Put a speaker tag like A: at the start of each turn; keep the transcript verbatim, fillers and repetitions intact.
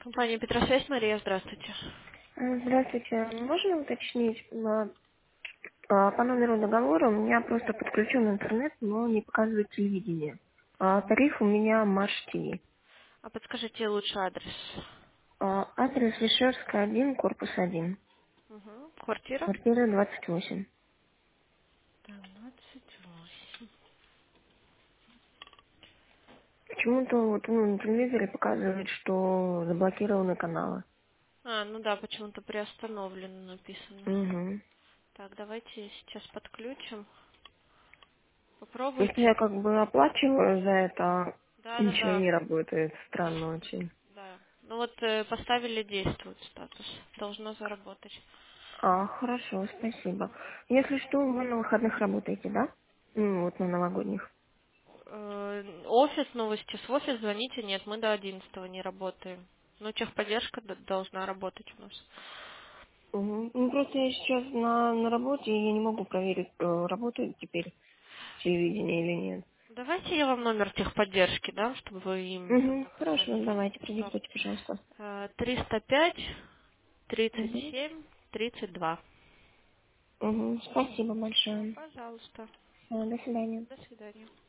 A: Компания Петросвязь, Мария, здравствуйте.
B: Э, Здравствуйте. Можно уточнить, э, а, по номеру договора у меня просто подключен интернет, но не показывает телевидение. А тариф у меня Маш ТВ.
A: А подскажите лучше адрес.
B: А, Адрес Вишерская, один, корпус один,
A: Угу. Квартира?
B: квартира двадцать восемь.
A: двадцать восемь.
B: Почему-то вот ну, на телевизоре показывает, что заблокированы каналы.
A: А, ну да, почему-то приостановлено написано.
B: Угу.
A: Так, давайте сейчас подключим.
B: Просто
A: Попробуйте.
B: я как бы оплачиваю за это, а
A: Да, да,
B: ничего
A: да.
B: не работает. Странно очень.
A: Да. Ну вот э, поставили действует статус. Должно заработать.
B: А, хорошо, спасибо. Если что, вы на выходных работаете, да? Ну, вот на новогодних.
A: Э, офис, новости с офис звоните. Нет, мы до одиннадцатого не работаем. Но техподдержка д- должна работать у нас.
B: Мгм. Ну, просто я сейчас на, на работе, и я не могу проверить, э, работает теперь телевидение или нет.
A: Давайте я вам номер техподдержки, да, чтобы вы им
B: Угу,
A: тогда
B: хорошо,
A: позвонили.
B: давайте,
A: Хорошо.
B: продиктуйте, пожалуйста.
A: Э, триста пять тридцать
B: Угу.
A: семь тридцать два.
B: Угу, спасибо
A: Все,
B: большое.
A: пожалуйста.
B: Всё, до свидания.
A: До свидания.